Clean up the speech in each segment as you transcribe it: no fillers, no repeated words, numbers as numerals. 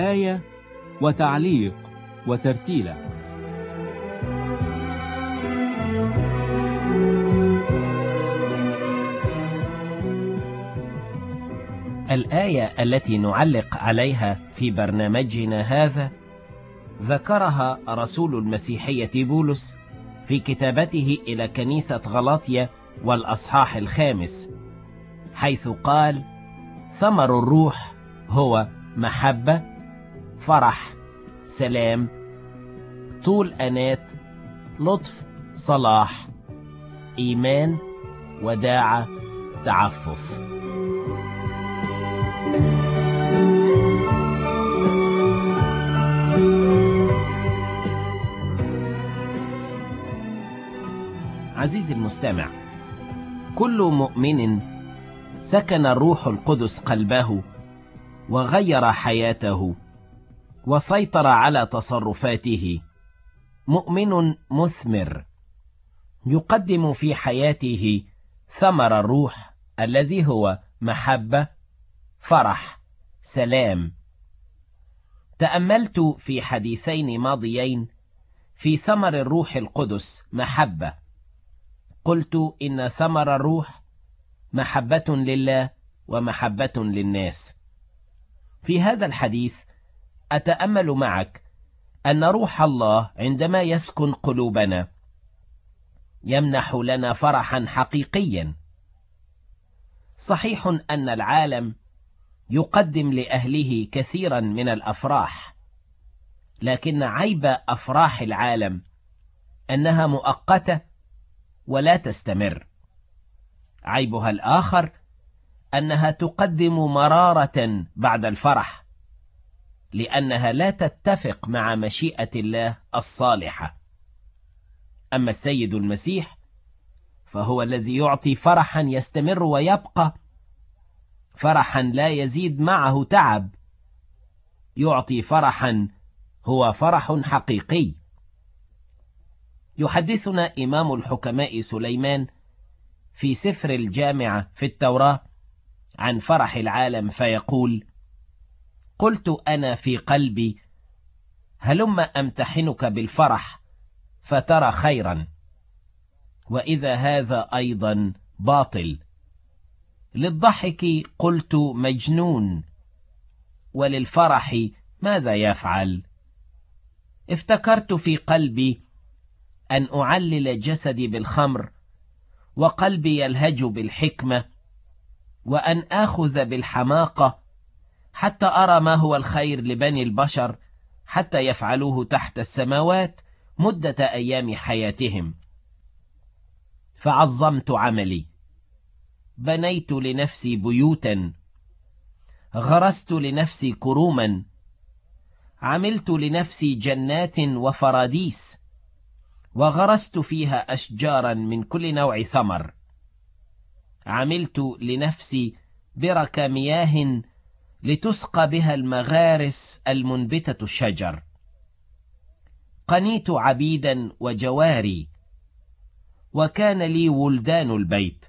آية وتعليق وترتيلة. الآية التي نعلق عليها في برنامجنا هذا ذكرها رسول المسيحية بولس في كتابته إلى كنيسة غلاطيا والأصحاح 5، حيث قال: ثمر الروح هو محبة، فرح، سلام، طول أنات، لطف، صلاح، إيمان، وداعة، تعفف. عزيزي المستمع، كل مؤمن سكن الروح القدس قلبه وغير حياته وسيطر على تصرفاته مؤمن مثمر يقدم في حياته ثمر الروح الذي هو محبة، فرح، سلام. تأملت في حديثين ماضيين في ثمر الروح القدس محبة. قلت إن ثمر الروح محبة لله ومحبة للناس. في هذا الحديث أتأمل معك أن روح الله عندما يسكن قلوبنا يمنح لنا فرحا حقيقيا. صحيح أن العالم يقدم لأهله كثيرا من الأفراح، لكن عيب أفراح العالم أنها مؤقتة ولا تستمر. عيبها الآخر أنها تقدم مرارة بعد الفرح، لأنها لا تتفق مع مشيئة الله الصالحة. أما السيد المسيح فهو الذي يعطي فرحا يستمر ويبقى، فرحا لا يزيد معه تعب، يعطي فرحا هو فرح حقيقي. يحدثنا إمام الحكماء سليمان في سفر الجامعة في التوراة عن فرح العالم فيقول: قلت أنا في قلبي هلم أمتحنك بالفرح فترى خيرا، وإذا هذا أيضا باطل. للضحك قلت مجنون، وللفرح ماذا يفعل؟ افتكرت في قلبي أن أعلل جسدي بالخمر، وقلبي يلهج بالحكمة، وأن آخذ بالحماقة، حتى أرى ما هو الخير لبني البشر، حتى يفعلوه تحت السماوات مدة أيام حياتهم. فعظمت عملي، بنيت لنفسي بيوتا، غرست لنفسي كروما، عملت لنفسي جنات وفراديس، وغرست فيها أشجارا من كل نوع ثمر. عملت لنفسي برك مياه لتسقى بها المغارس المنبتة الشجر. قنيت عبيدا وجواري، وكان لي ولدان البيت،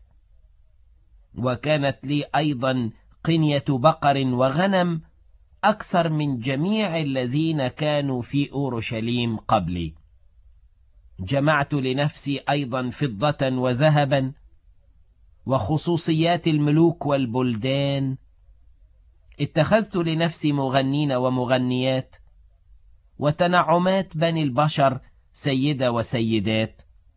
وكانت لي أيضا قنية بقر وغنم أكثر من جميع الذين كانوا في أورشليم قبلي. جمعت لنفسي أيضا فضة وذهبا، وخصوصيات الملوك والبلدان. اتخذت لنفسي مغنين ومغنيات، وتنعمات بني البشر سيدة وسيدات.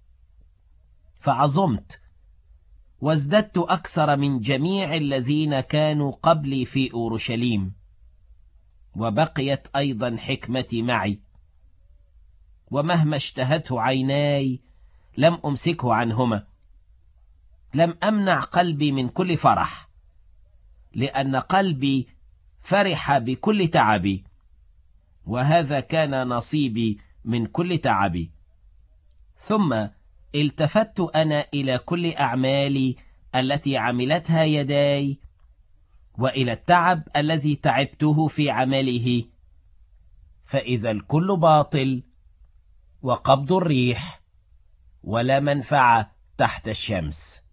فعظمت وازددت أكثر من جميع الذين كانوا قبلي في أورشليم، وبقيت أيضا حكمتي معي، ومهما اشتهته عيناي لم أمسكه عنهما. لم أمنع قلبي من كل فرح، لأن قلبي فرح بكل تعبي، وهذا كان نصيبي من كل تعبي. ثم التفت أنا إلى كل أعمالي التي عملتها يداي، وإلى التعب الذي تعبته في عمله، فإذا الكل باطل وقبض الريح ولا منفعة تحت الشمس.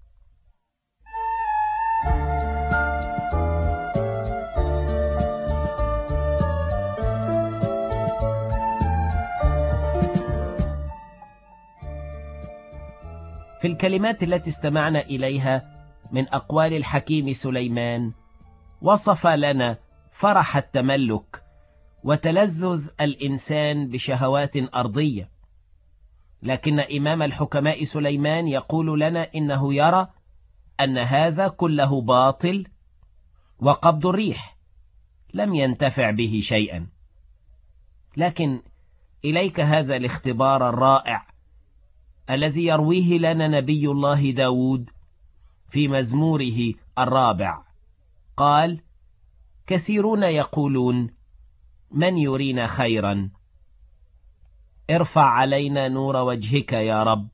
في الكلمات التي استمعنا إليها من أقوال الحكيم سليمان، وصف لنا فرح التملك وتلذذ الإنسان بشهوات أرضية. لكن إمام الحكماء سليمان يقول لنا إنه يرى أن هذا كله باطل وقبض الريح، لم ينتفع به شيئا. لكن إليك هذا الاختبار الرائع الذي يرويه لنا نبي الله داود في مزموره 4. قال: كثيرون يقولون من يرينا خيرا، ارفع علينا نور وجهك يا رب.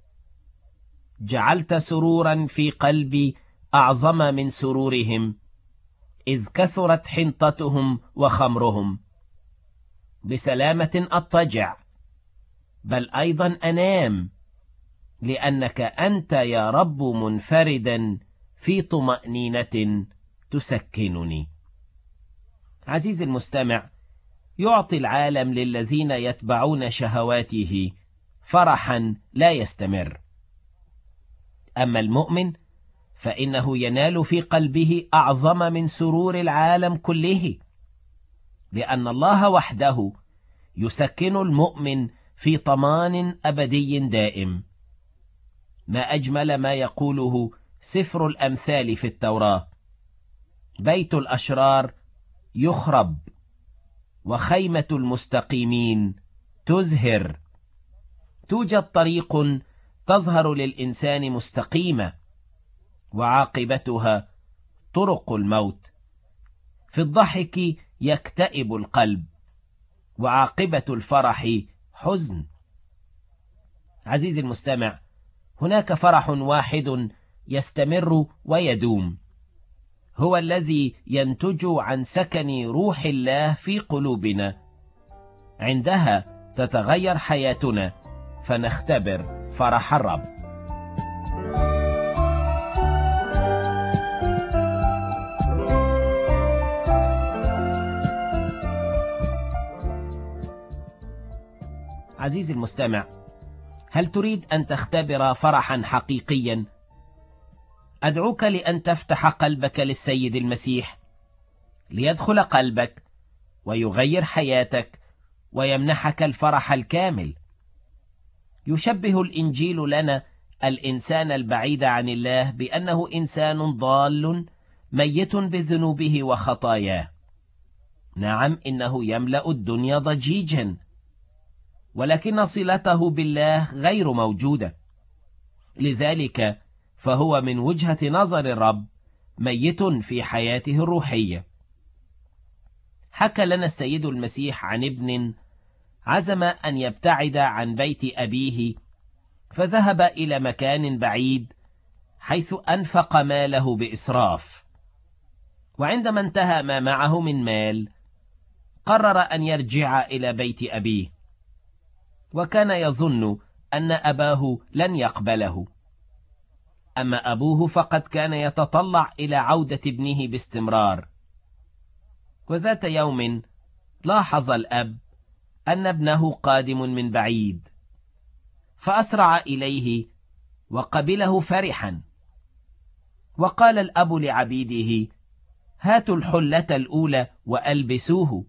جعلت سرورا في قلبي أعظم من سرورهم، إذ كثرت حنطتهم وخمرهم. بسلامة أضطجع، بل أيضا أنام، لأنك أنت يا رب منفردا في طمأنينة تسكنني. عزيزي المستمع، يعطي العالم للذين يتبعون شهواته فرحا لا يستمر، أما المؤمن فإنه ينال في قلبه أعظم من سرور العالم كله، لأن الله وحده يسكن المؤمن في طمان أبدي دائم. ما أجمل ما يقوله سفر الأمثال في التوراة: بيت الأشرار يخرب، وخيمة المستقيمين تزهر. توجد طريق تظهر للإنسان مستقيمة، وعاقبتها طرق الموت. في الضحك يكتئب القلب، وعاقبة الفرح حزن. عزيزي المستمع، هناك فرح واحد يستمر ويدوم، هو الذي ينتج عن سكن روح الله في قلوبنا. عندها تتغير حياتنا، فنختبر فرح الرب. عزيزي المستمع، هل تريد أن تختبر فرحا حقيقيا؟ أدعوك لأن تفتح قلبك للسيد المسيح، ليدخل قلبك ويغير حياتك ويمنحك الفرح الكامل. يشبه الإنجيل لنا الإنسان البعيد عن الله بأنه إنسان ضال ميت بذنوبه وخطاياه. نعم، إنه يملأ الدنيا ضجيجا، ولكن صلته بالله غير موجودة. لذلك فهو من وجهة نظر الرب ميت في حياته الروحية. حكى لنا السيد المسيح عن ابن عزم أن يبتعد عن بيت أبيه، فذهب إلى مكان بعيد حيث أنفق ماله بإسراف. وعندما انتهى ما معه من مال، قرر أن يرجع إلى بيت أبيه، وكان يظن أن أباه لن يقبله. أما أبوه فقد كان يتطلع إلى عودة ابنه باستمرار. وذات يوم لاحظ الأب أن ابنه قادم من بعيد، فأسرع إليه وقبله فرحا. وقال الأب لعبيده: هاتوا الحلة الأولى وألبسوه،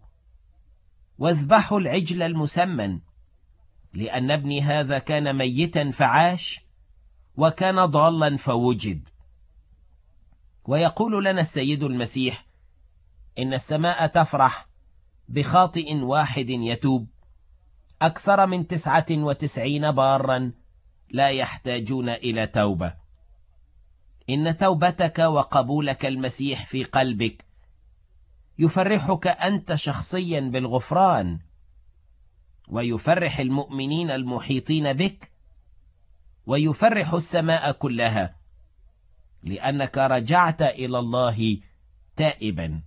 واذبحوا العجل المسمن، لأن ابني هذا كان ميتا فعاش، وكان ضالا فوجد. ويقول لنا السيد المسيح إن السماء تفرح بخاطئ واحد يتوب أكثر من 99 بارا لا يحتاجون إلى توبة. إن توبتك وقبولك المسيح في قلبك يفرحك أنت شخصيا بالغفران، ويفرح المؤمنين المحيطين بك، ويفرح السماء كلها، لأنك رجعت إلى الله تائبا.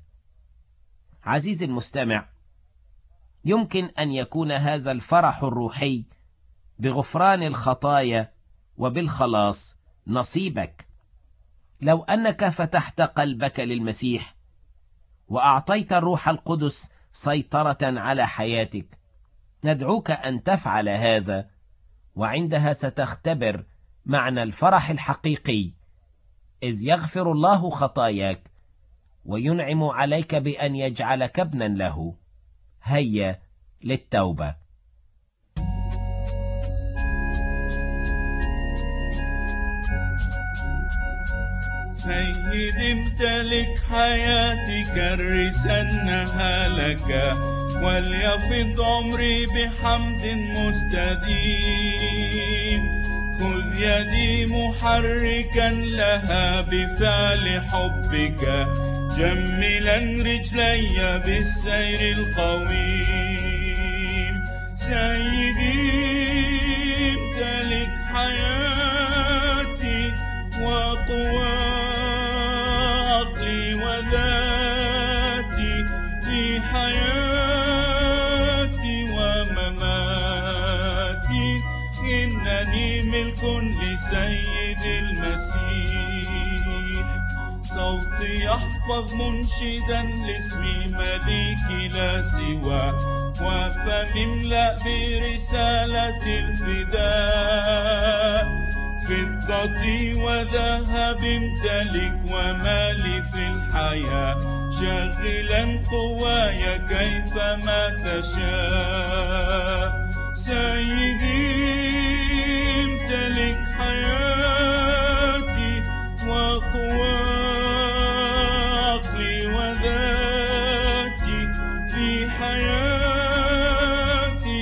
عزيزي المستمع، يمكن أن يكون هذا الفرح الروحي بغفران الخطايا وبالخلاص نصيبك لو أنك فتحت قلبك للمسيح وأعطيت الروح القدس سيطرة على حياتك. ندعوك أن تفعل هذا، وعندها ستختبر معنى الفرح الحقيقي، إذ يغفر الله خطاياك وينعم عليك بأن يجعلك ابنا له. هيا للتوبة. سيدي امتلك حياتي كرسنها لك، وليفض عمري بحمد مستديم. خذ يدي محركا لها بفعل حبك، جملا رجلي بالسير القويم. سيدي امتلك حياتي وقوى عقلي وذاتي، في حياتي ومماتي إنني ملك لسيد المسيح. صوتي يحفظ منشدا لاسم مليكي لا سوى، وفمي املأ برسالة الفداء. فضتي وذهب امتلك ومالي في الحياة، شاغلا قواي كيفما تشاء. سيدي امتلك حياتي وقوى عقلي وذاتي، في حياتي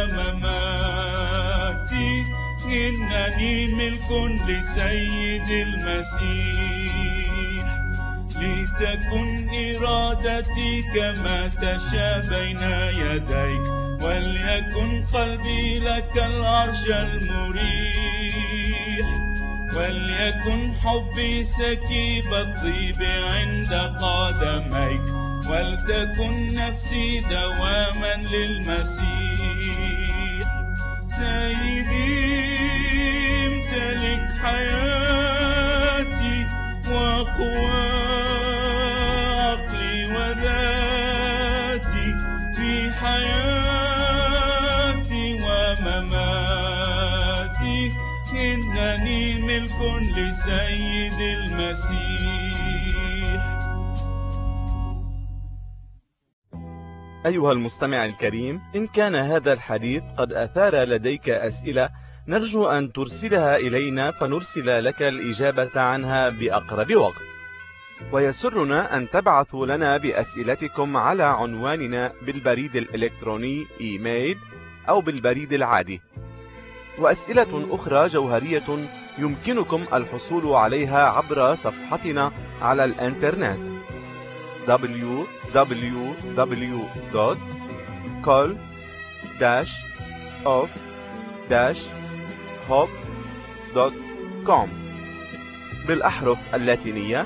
ومماتي إنني ملك لسيد المسيح. لتكن إرادتي كما تشاء بين يديك، وليكن قلبي لك العرش المريح. وليكن حبي سكيب الطيب عند قدميك، ولتكن نفسي دواما للمسيح. سيدي امتلك حياتي وقوى عقلي وذاتي، في حياتي ومماتي إنني ملك لسيد المسيح. أيها المستمع الكريم، إن كان هذا الحديث قد أثار لديك أسئلة، نرجو أن ترسلها إلينا فنرسل لك الإجابة عنها بأقرب وقت. ويسرنا أن تبعثوا لنا بأسئلتكم على عنواننا بالبريد الإلكتروني إيميل أو بالبريد العادي. وأسئلة أخرى جوهرية يمكنكم الحصول عليها عبر صفحتنا على الإنترنت www.call-of-hope.com بالأحرف اللاتينية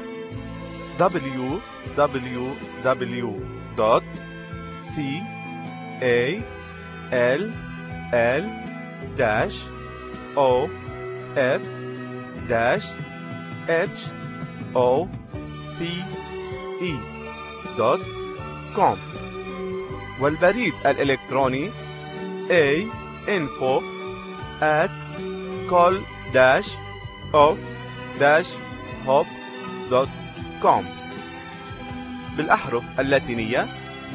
www.call-of-hope.com والبريد الإلكتروني info@call-of-hope.com بالأحرف اللاتينية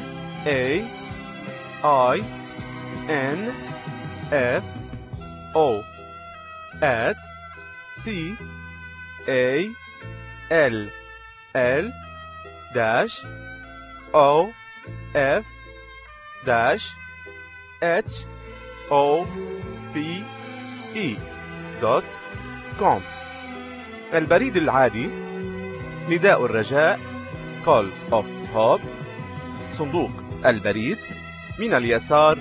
info@call-of-hope.com البريد العادي نداء الرجاء Call of Hope، صندوق البريد من اليسار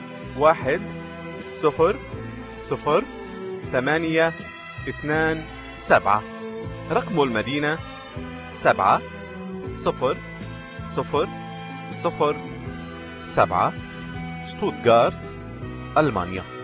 10027، رقم المدينة 70007، شتوتغارت، ألمانيا.